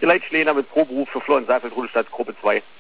Leitschläger mit Proberuf für Florian Seifeld, Rudolstadt, Gruppe 2.